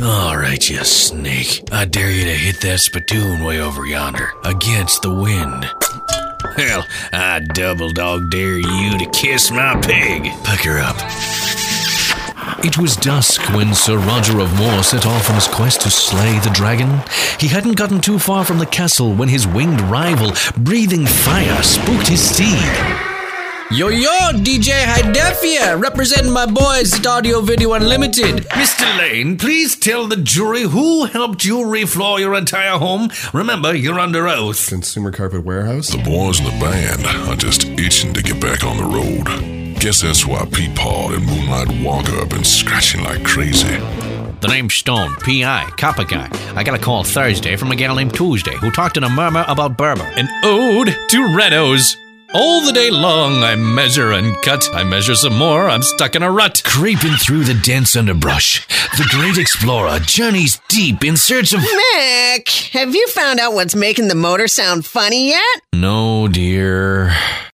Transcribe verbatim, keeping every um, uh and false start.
All right, you snake. I dare you to hit that spittoon way over yonder, against the wind. Well, I double dog dare you to kiss my pig. Pick her up. It was dusk when Sir Roger of Moore set off on his quest to slay the dragon. He hadn't gotten too far from the castle when his winged rival, breathing fire, spooked his steed. Yo, yo, D J Hidefia, representing my boys at Audio Video Unlimited. Mister Lane, please tell the jury who helped you refloor your entire home. Remember, you're under oath. Consumer Carpet Warehouse? The boys in the band are just itching to get back on the road. Guess that's why Peepaw and Moonlight Walker have been scratching like crazy. The name's Stone, P I, Copper Guy. I got a call Thursday from a gal named Tuesday who talked in a murmur about Berber. An ode to Renos. All the day long I measure and cut. I measure some more, I'm stuck in a rut. Creeping through the dense underbrush, the great explorer journeys deep in search of... Mick, have you found out what's making the motor sound funny yet? No, dear.